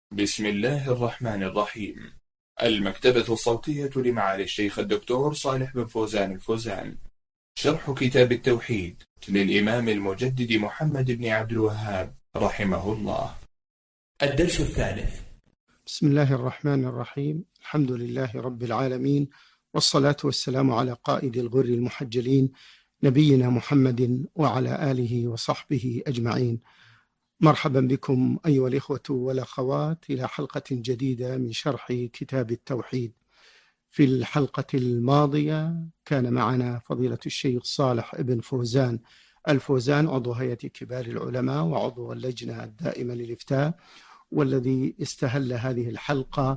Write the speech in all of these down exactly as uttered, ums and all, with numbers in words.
بسم الله الرحمن الرحيم. المكتبة الصوتية لمعالي الشيخ الدكتور صالح بن فوزان الفوزان. شرح كتاب التوحيد للإمام المجدد محمد بن عبد الوهاب رحمه الله. الدرس الثالث. بسم الله الرحمن الرحيم. الحمد لله رب العالمين، والصلاة والسلام على قائد الغر المحجلين نبينا محمد وعلى آله وصحبه أجمعين. مرحبا بكم أيها الإخوة والأخوات إلى حلقة جديدة من شرح كتاب التوحيد. في الحلقة الماضية كان معنا فضيلة الشيخ صالح بن فوزان الفوزان، عضو هيئة كبار العلماء وعضو اللجنة الدائمة للإفتاء، والذي استهل هذه الحلقة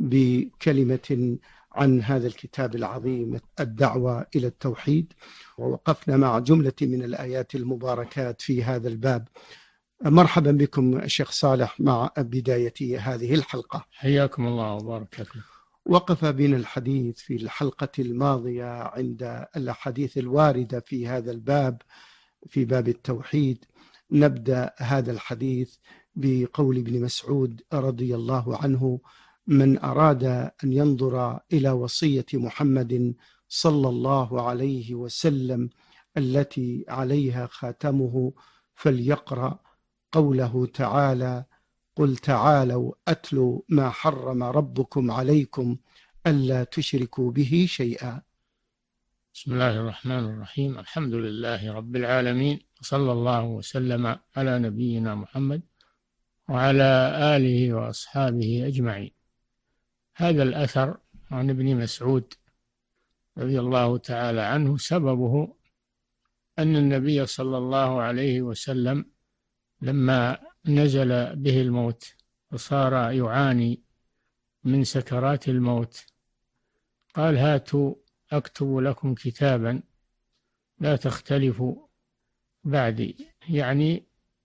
بكلمة عن هذا الكتاب العظيم الدعوة إلى التوحيد، ووقفنا مع جملة من الآيات المباركات في هذا الباب. مرحبا بكم الشيخ صالح مع بداية هذه الحلقة. حياكم الله وبارك فيكم. وقف بنا الحديث في الحلقة الماضية عند الأحاديث الواردة في هذا الباب، في باب التوحيد. نبدأ هذا الحديث بقول ابن مسعود رضي الله عنه: من أراد أن ينظر إلى وصية محمد صلى الله عليه وسلم التي عليها خاتمه فليقرأ قوله تعالى: قل تعالوا أتل ما حرم ربكم عليكم ألا تشركوا به شيئا. بسم الله الرحمن الرحيم. الحمد لله رب العالمين، وصلى الله وسلم على نبينا محمد وعلى آله وأصحابه أجمعين. هذا الأثر عن ابن مسعود رضي الله تعالى عنه سببه أن النبي صلى الله عليه وسلم لما نزل به الموت وصار يعاني من سكرات الموت قال: هاتوا أكتب لكم كتابا لا تختلفوا بعدي، يعني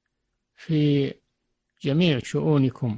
في جميع شؤونكم.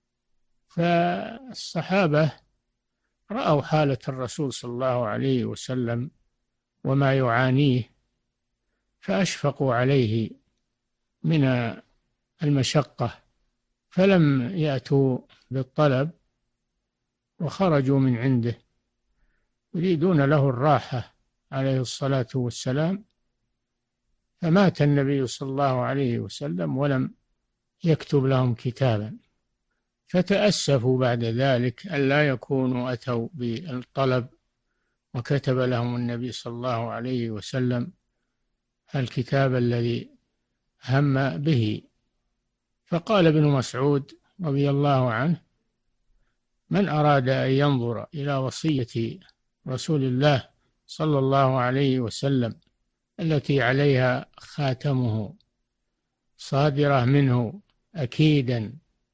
فالصحابة رأوا حالة الرسول صلى الله عليه وسلم وما يعانيه، فأشفقوا عليه من المشقة، فلم يأتوا بالطلب وخرجوا من عنده يريدون له الراحة عليه الصلاة والسلام. فمات النبي صلى الله عليه وسلم ولم يكتب لهم كتابا، فتأسفوا بعد ذلك ألا يكونوا أتوا بالطلب وكتب لهم النبي صلى الله عليه وسلم الكتاب الذي هم به. فقال ابن مسعود رضي الله عنه: من أراد أن ينظر إلى وصية رسول الله صلى الله عليه وسلم التي عليها خاتمه صادرة منه أكيدا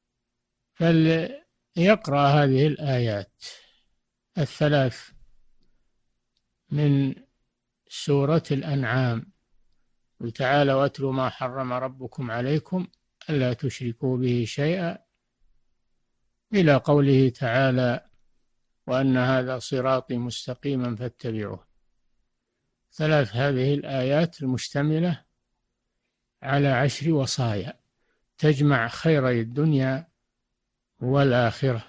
فليقرأ هذه الآيات الثلاث من سورة الأنعام: قل تعالوا أتل ما حرم ربكم عليكم ألا تشركوا به شيئا، إلى قوله تعالى: وأن هذا صراطي مستقيما فاتبعوه. ثلاث هذه الآيات المشتملة على عشر وصايا تجمع خيري الدنيا والآخرة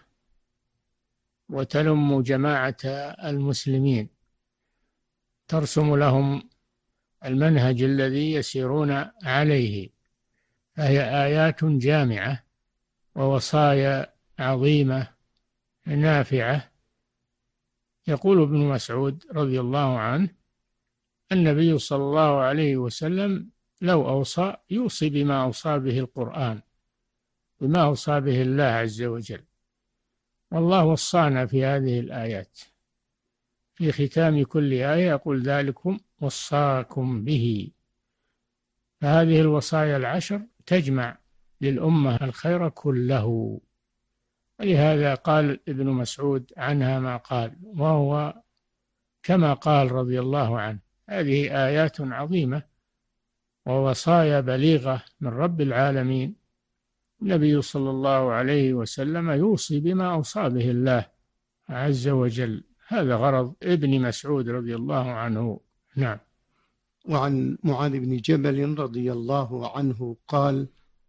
وتلم جماعة المسلمين، ترسم لهم المنهج الذي يسيرون عليه. فهي آيات جامعة ووصايا عظيمة نافعة. يقول ابن مسعود رضي الله عنه: النبي صلى الله عليه وسلم لو أوصى يوصي بما أوصى به القرآن، بما أوصى به الله عز وجل. والله وصانا في هذه الآيات، في ختام كل آية يقول: ذلكم وصاكم به. فهذه الوصايا العشر تجمع للأمة الخير كله، ولهذا قال ابن مسعود عنها ما قال، وهو كما قال رضي الله عنه: هذه آيات عظيمة ووصايا بليغة من رب العالمين. النبي صلى الله عليه وسلم يوصي بما أوصى به الله عز وجل. هذا غرض ابن مسعود رضي الله عنه. نعم. وعن معاذ بن جبل رضي الله عنه قال: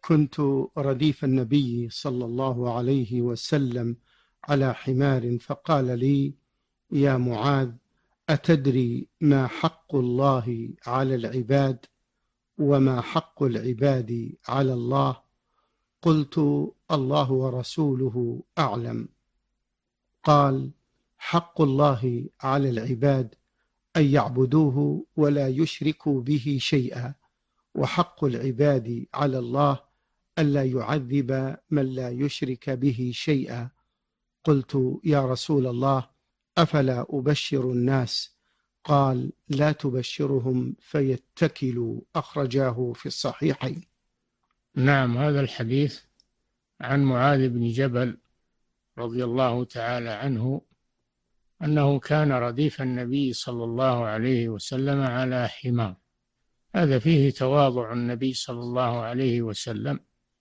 كنت رديف النبي صلى الله عليه وسلم على حمار، فقال لي: يا معاذ، أتدري ما حق الله على العباد وما حق العباد على الله؟ قلت: الله ورسوله أعلم. قال: حق الله على العباد أن يعبدوه ولا يشركوا به شيئا، وحق العباد على الله ألا يعذب من لا يشرك به شيئا. قلت: يا رسول الله، أفلا أبشر الناس؟ قال: لا تبشرهم فيتكلوا. أخرجاه في الصحيحين. نعم، هذا الحديث عن معاذ بن جبل رضي الله تعالى عنه أنه كان رديف النبي صلى الله عليه وسلم على حمار. هذا فيه تواضع النبي صلى الله عليه وسلم،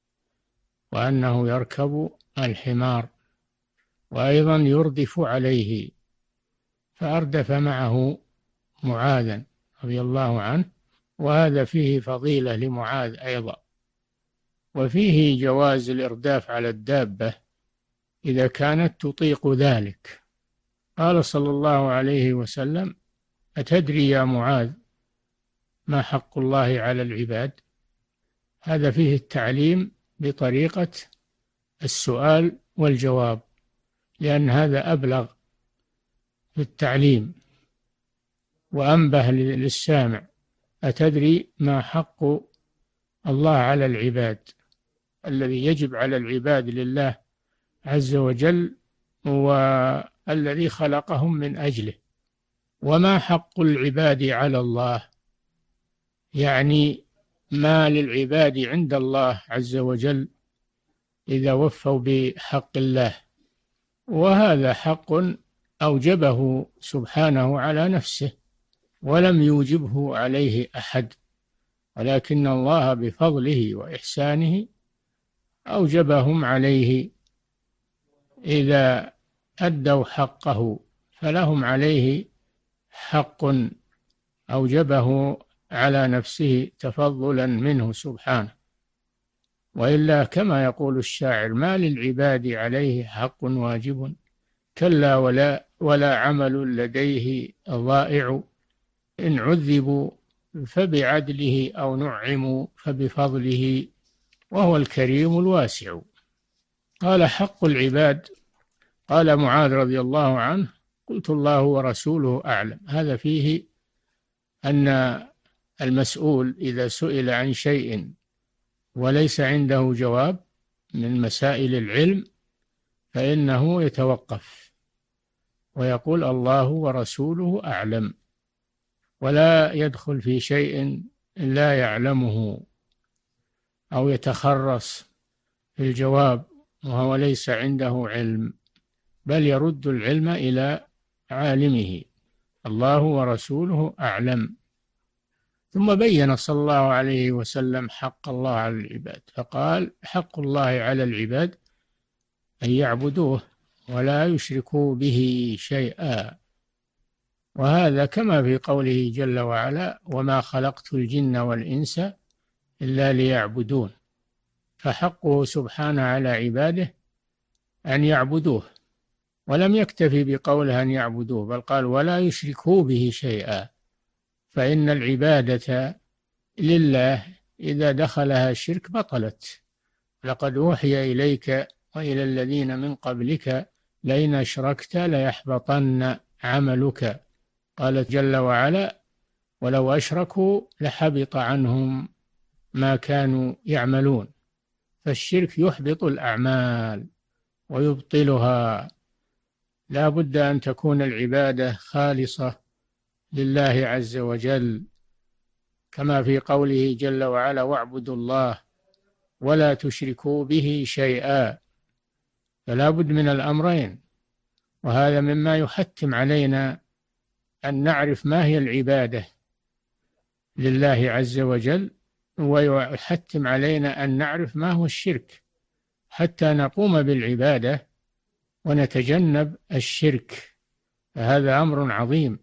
وأنه يركب الحمار وأيضا يردف عليه، فأردف معه معاذا رضي الله عنه، وهذا فيه فضيلة لمعاذ أيضا. وفيه جواز الإرداف على الدابة إذا كانت تطيق ذلك. قال صلى الله عليه وسلم: أتدري يا معاذ ما حق الله على العباد؟ هذا فيه التعليم بطريقة السؤال والجواب، لأن هذا أبلغ في التعليم وأنبه للسامع. أتدري ما حق الله على العباد، الذي يجب على العباد لله عز وجل والذي خلقهم من أجله؟ وما حق العباد على الله، يعني ما للعباد عند الله عز وجل إذا وفوا بحق الله. وهذا حق أوجبه سبحانه على نفسه ولم يوجبه عليه أحد، ولكن الله بفضله وإحسانه أوجبهم عليه. إذا أدوا حقه فلهم عليه حق أوجبه على نفسه تفضلا منه سبحانه، وإلا كما يقول الشاعر: ما للعباد عليه حق واجب، كلا ولا ولا عمل لديه ضائع، إن عذبوا فبعدله أو نعموا فبفضله، وهو الكريم الواسع. قال: حق العباد. قال معاذ رضي الله عنه: قلت: الله ورسوله أعلم. هذا فيه أن المسؤول إذا سئل عن شيء وليس عنده جواب من مسائل العلم فإنه يتوقف ويقول: الله ورسوله أعلم، ولا يدخل في شيء لا يعلمه أو يتخرص في الجواب وهو ليس عنده علم، بل يرد العلم إلى عالمه. الله ورسوله أعلم. ثم بين صلى الله عليه وسلم حق الله على العباد، فقال: حق الله على العباد أن يعبدوه ولا يشركوا به شيئا. وهذا كما في قوله جل وعلا: وما خلقت الجن والإنس إلا ليعبدون. فحقه سبحانه على عباده أن يعبدوه، ولم يكتفي بقوله أن يعبدوه، بل قال: ولا يشركوا به شيئا، فإن العبادة لله إذا دخلها الشرك بطلت. لقد أوحي إليك وإلى الذين من قبلك لئن أشركت ليحبطن عملك. قال جل وعلا: ولو أشركوا لحبط عنهم ما كانوا يعملون. فالشرك يحبط الأعمال ويبطلها. لا بد أن تكون العبادة خالصة لله عز وجل، كما في قوله جل وعلا: واعبدوا الله ولا تشركوا به شيئا. فلا بد من الأمرين، وهذا مما يحتم علينا أن نعرف ما هي العبادة لله عز وجل، ويحتم علينا أن نعرف ما هو الشرك حتى نقوم بالعبادة ونتجنب الشرك. فهذا أمر عظيم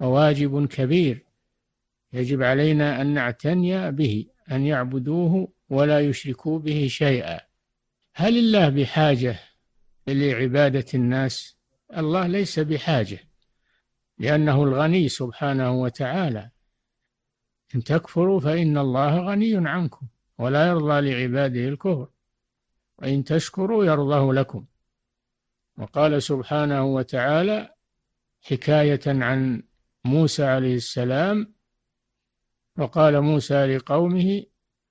وواجب كبير يجب علينا أن نعتني به، أن يعبدوه ولا يشركوا به شيئا. هل الله بحاجة لعبادة الناس؟ الله ليس بحاجة، لأنه الغني سبحانه وتعالى. إن تكفروا فإن الله غني عنكم ولا يرضى لعباده الكفر، وإن تشكروا يرضه لكم. وقال سبحانه وتعالى حكاية عن موسى عليه السلام: وقال موسى لقومه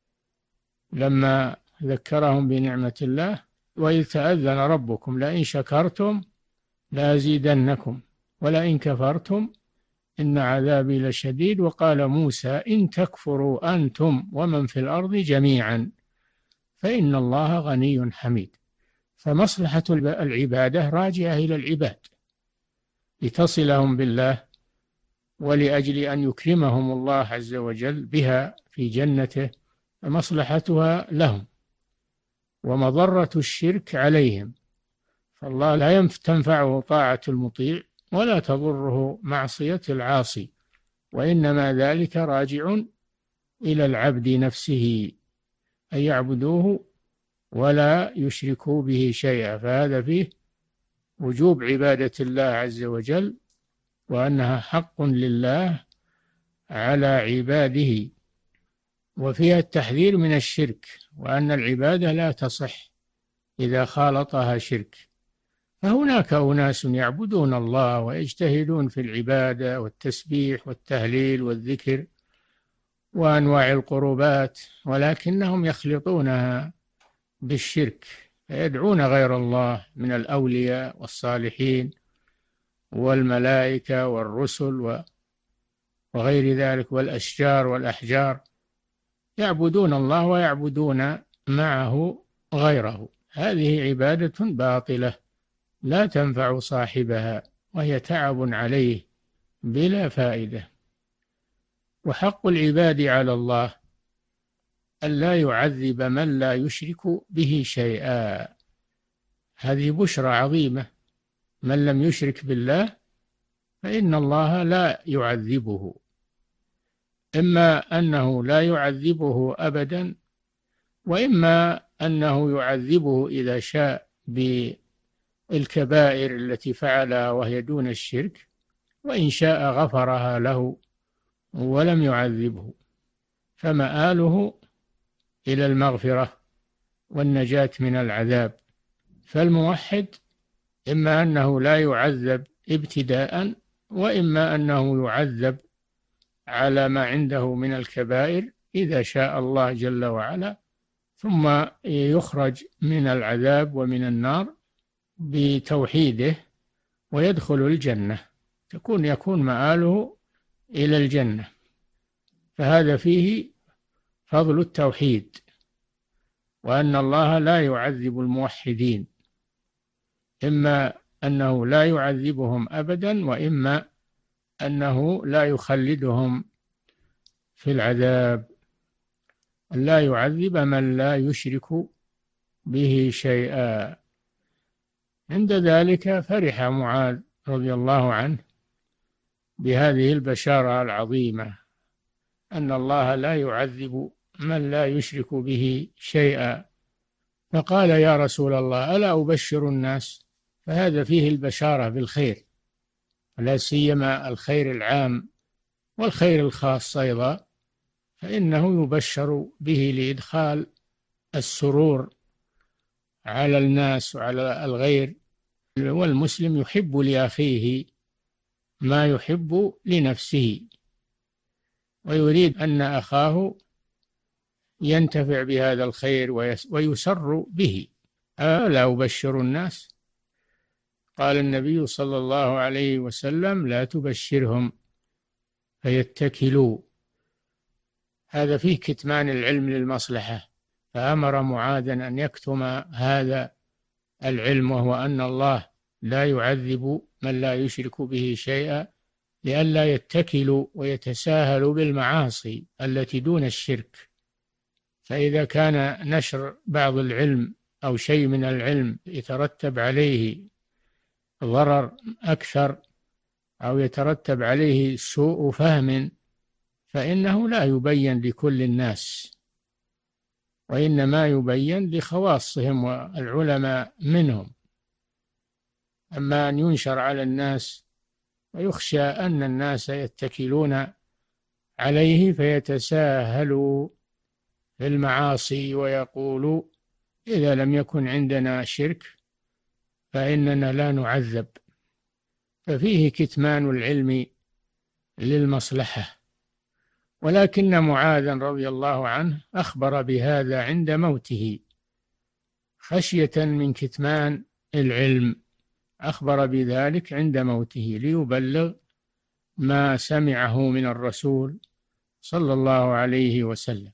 لما ذكرهم بنعمة الله: وإذ تأذن ربكم لئن شكرتم لأزيدنكم ولئن كفرتم إن عذابي لشديد. وقال موسى: إن تكفروا أنتم ومن في الأرض جميعا فإن الله غني حميد. فمصلحة العبادة راجعة إلى العباد لتصلهم بالله، ولأجل أن يكرمهم الله عز وجل بها في جنته، فمصلحتها لهم، ومضرة الشرك عليهم. فالله لا تنفعه طاعة المطيع ولا تضره معصية العاصي، وإنما ذلك راجع إلى العبد نفسه، أن يعبدوه ولا يشركوا به شيئا. فهذا فيه وجوب عبادة الله عز وجل، وأنها حق لله على عباده، وفيها التحذير من الشرك، وأن العبادة لا تصح إذا خالطها شرك. فهناك أناس يعبدون الله ويجتهدون في العبادة والتسبيح والتهليل والذكر وأنواع القربات، ولكنهم يخلطونها بالشرك، فيدعون غير الله من الأولياء والصالحين والملائكة والرسل وغير ذلك والأشجار والأحجار، يعبدون الله ويعبدون معه غيره. هذه عبادة باطلة لا تنفع صاحبها، وهي تعب عليه بلا فائدة. وحق العباد على الله ألا يعذب من لا يشرك به شيئا. هذه بشرى عظيمة: من لم يشرك بالله فإن الله لا يعذبه، إما أنه لا يعذبه أبدا، وإما أنه يعذبه إذا شاء بالكبائر التي فعلها وهي دون الشرك، وإن شاء غفرها له ولم يعذبه، فمآله إلى المغفرة والنجاة من العذاب. فالموحد إما أنه لا يعذب ابتداء، وإما أنه يعذب على ما عنده من الكبائر إذا شاء الله جل وعلا، ثم يخرج من العذاب ومن النار بتوحيده ويدخل الجنة، تكون يكون مآله إلى الجنة. فهذا فيه فضل التوحيد، وأن الله لا يعذب الموحدين، إما أنه لا يعذبهم أبدا، وإما أنه لا يخلدهم في العذاب. لا يعذب من لا يشرك به شيئا. عند ذلك فرح معاذ رضي الله عنه بهذه البشارة العظيمة، أن الله لا يعذب من لا يشرك به شيئا، فقال: يا رسول الله ألا أبشر الناس؟ فهذا فيه البشارة بالخير، لا سيما الخير العام والخير الخاص أيضا، فإنه يبشر به لإدخال السرور على الناس وعلى الغير. والمسلم يحب لأخيه ما يحب لنفسه، ويريد أن أخاه ينتفع بهذا الخير ويسر به. ألا أبشر الناس؟ قال النبي صلى الله عليه وسلم: لا تبشرهم فيتكلوا. هذا فيه كتمان العلم للمصلحة، فأمر معاذا أن يكتم هذا العلم، وهو أن الله لا يعذب من لا يشرك به شيئا، لئلا يتكلوا ويتساهلوا بالمعاصي التي دون الشرك. فإذا كان نشر بعض العلم أو شيء من العلم يترتب عليه ضرر أكثر أو يترتب عليه سوء فهم، فإنه لا يبين لكل الناس، وإنما يبين لخواصهم والعلماء منهم. أما أن ينشر على الناس ويخشى أن الناس يتكلون عليه فيتساهلوا في المعاصي ويقولوا إذا لم يكن عندنا شرك فإننا لا نعذب، ففيه كتمان العلم للمصلحة. ولكن معاذا رضي الله عنه أخبر بهذا عند موته خشية من كتمان العلم، أخبر بذلك عند موته ليبلغ ما سمعه من الرسول صلى الله عليه وسلم.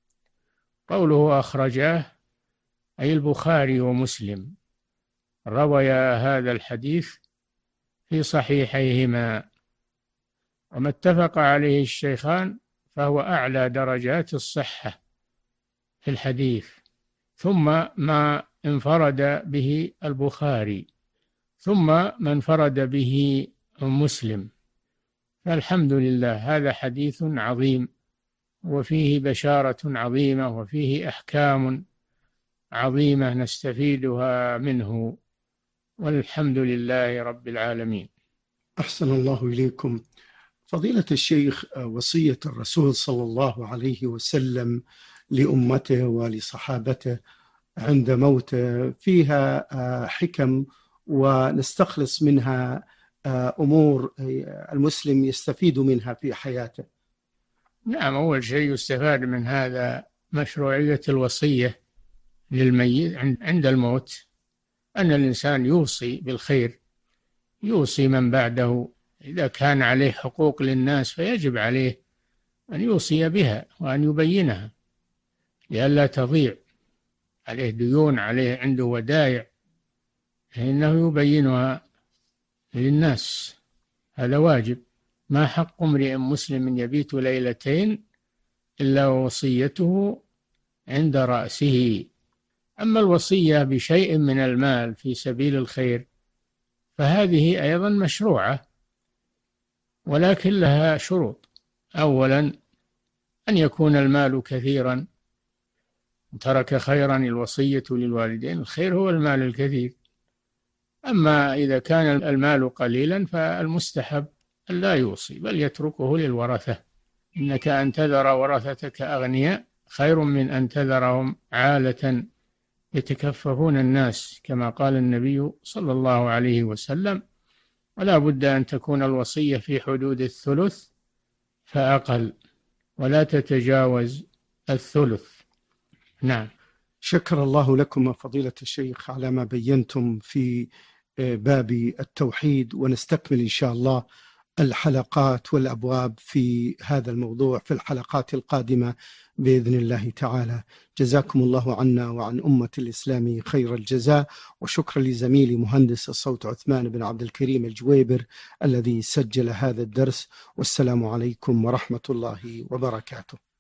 قوله أخرجاه أي البخاري ومسلم رويا هذا الحديث في صحيحيهما، وما اتفق عليه الشيخان فهو أعلى درجات الصحة في الحديث، ثم ما انفرد به البخاري، ثم ما انفرد به مسلم. فالحمد لله، هذا حديث عظيم وفيه بشارة عظيمة وفيه أحكام عظيمة نستفيدها منه، والحمد لله رب العالمين. أحسن الله إليكم. فضيلة الشيخ، وصية الرسول صلى الله عليه وسلم لأمته ولصحابته عند موته فيها حكم ونستخلص منها أمور المسلم يستفيد منها في حياته. نعم، أول شيء يستفاد من هذا مشروعية الوصية للميت عند الموت، أن الإنسان يوصي بالخير، يوصي من بعده، إذا كان عليه حقوق للناس فيجب عليه أن يوصي بها وأن يبينها لئلا تضيع، عليه ديون، عليه عنده ودائع، فإنه يبينها للناس، هذا واجب. ما حق امرئ مسلم يبيت ليلتين إلا وصيته عند رأسه. أما الوصية بشيء من المال في سبيل الخير فهذه أيضا مشروعة، ولكن لها شروط. أولا أن يكون المال كثيرا، ترك خيرا الوصية للوالدين، الخير هو المال الكثير. أما إذا كان المال قليلا فالمستحب أن لا يوصي بل يتركه للورثة. إنك أن تذر ورثتك أغنياء خير من أن تذرهم عالة يتكففون الناس، كما قال النبي صلى الله عليه وسلم. ولا بد أن تكون الوصية في حدود الثلث فأقل، ولا تتجاوز الثلث. نعم. شكر الله لكم فضيلة الشيخ على ما بينتم في باب التوحيد، ونستكمل إن شاء الله الحلقات والأبواب في هذا الموضوع في الحلقات القادمة بإذن الله تعالى. جزاكم الله عنا وعن أمة الإسلام خير الجزاء، وشكرا لزميلي مهندس الصوت عثمان بن عبد الكريم الجويبر الذي سجل هذا الدرس، والسلام عليكم ورحمة الله وبركاته.